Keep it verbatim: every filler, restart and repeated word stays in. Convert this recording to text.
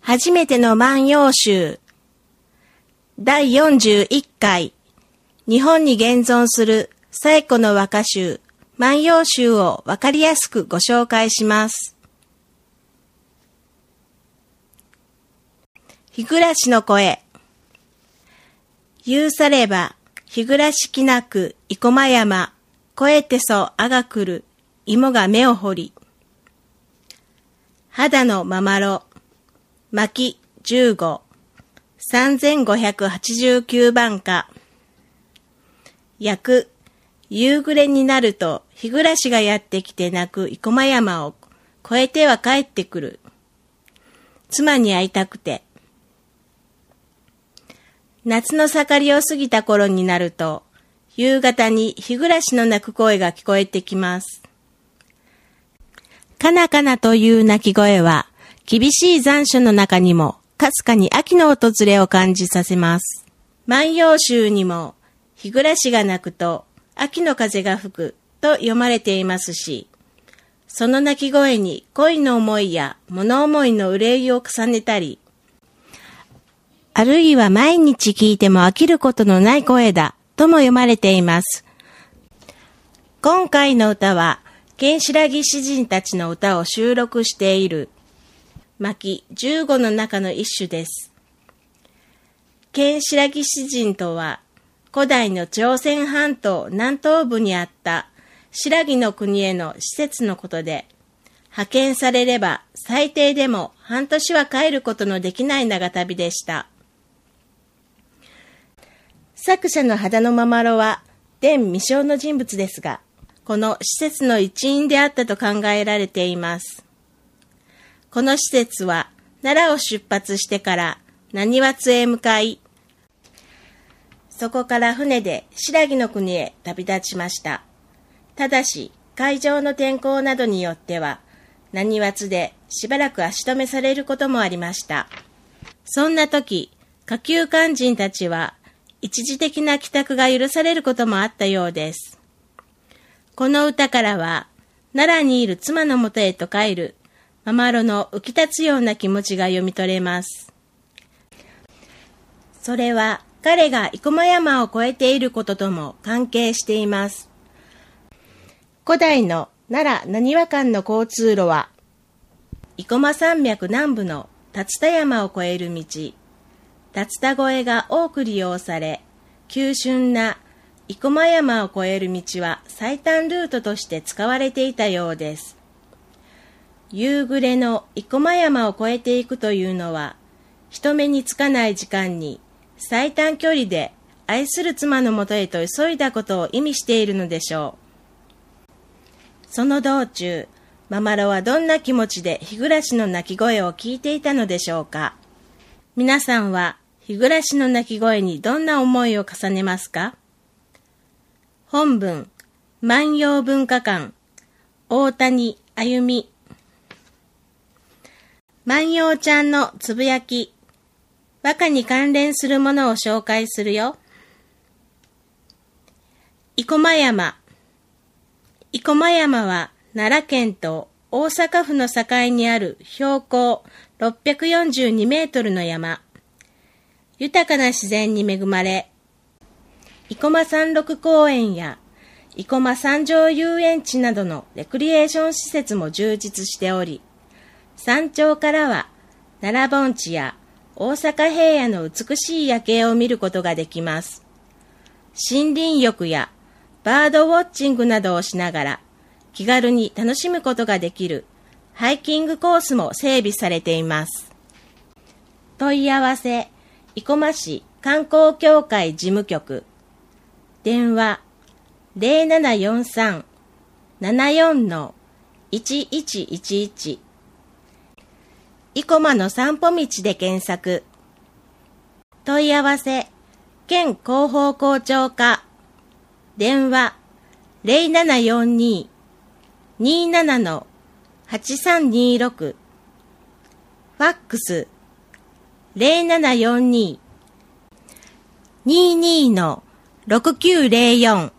初めての万葉集だいよんじゅういっかい日本に現存する最古の和歌集万葉集をわかりやすくご紹介します。日暮の声。言うされば日暮きなく生駒山越えてそあがくる芋が目を掘り。肌のままろ巻じゅうご、さんぜんごひゃくはちじゅうきゅうばんか。訳、夕暮れになると日暮がやってきて泣く生駒山を越えては帰ってくる。妻に会いたくて。夏の盛りを過ぎた頃になると、夕方に日暮の泣く声が聞こえてきます。かなかなという鳴き声は、厳しい残暑の中にも、かすかに秋の訪れを感じさせます。万葉集にも、日暮が鳴くと、秋の風が吹くと読まれていますし、その鳴き声に恋の思いや物思いの憂いを重ねたり、あるいは毎日聞いても飽きることのない声だとも読まれています。今回の歌は、剣白木詩人たちの歌を収録している巻じゅうごの中の一種です。剣白木詩人とは、古代の朝鮮半島南東部にあった白木の国への施設のことで、派遣されれば最低でも半年は帰ることのできない長旅でした。作者の肌のままろは、伝未生の人物ですが、この施設の一員であったと考えられています。この施設は奈良を出発してから浪速津へ向かい、そこから船で白木の国へ旅立ちました。ただし、海上の天候などによっては、浪速津でしばらく足止めされることもありました。そんな時、下級官人たちは、一時的な帰宅が許されることもあったようです。この歌からは、奈良にいる妻のもとへと帰る、ままろの浮き立つような気持ちが読み取れます。それは、彼が生駒山を越えていることとも関係しています。古代の奈良浪速間の交通路は、生駒山脈南部の竜田山を越える道、竜田越えが多く利用され、急峻な生駒山を越える道は最短ルートとして使われていたようです。夕暮れの生駒山を越えていくというのは、人目につかない時間に最短距離で愛する妻のもとへと急いだことを意味しているのでしょう。その道中、ままろはどんな気持ちで日暮の鳴き声を聞いていたのでしょうか。皆さんは日暮の鳴き声にどんな思いを重ねますか。本文、万葉文化館、大谷あゆみ。万葉ちゃんのつぶやき、和歌に関連するものを紹介するよ。生駒山。生駒山は奈良県と大阪府の境にある標高ろっぴゃくよんじゅうにメートルの山。豊かな自然に恵まれ、生駒山麓公園や生駒山上遊園地などのレクリエーション施設も充実しており、山頂からは奈良盆地や大阪平野の美しい夜景を見ることができます。森林浴やバードウォッチングなどをしながら気軽に楽しむことができるハイキングコースも整備されています。問い合わせ、生駒市観光協会事務局。電話ゼロななよんさん ななよん いちいちいちいち。生駒の散歩道で検索。問い合わせ、県広報校長課。電話ゼロななよんに にーなな はちさんにーろく。ファックスゼロななよんに にーにー ろくきゅうゼロよん。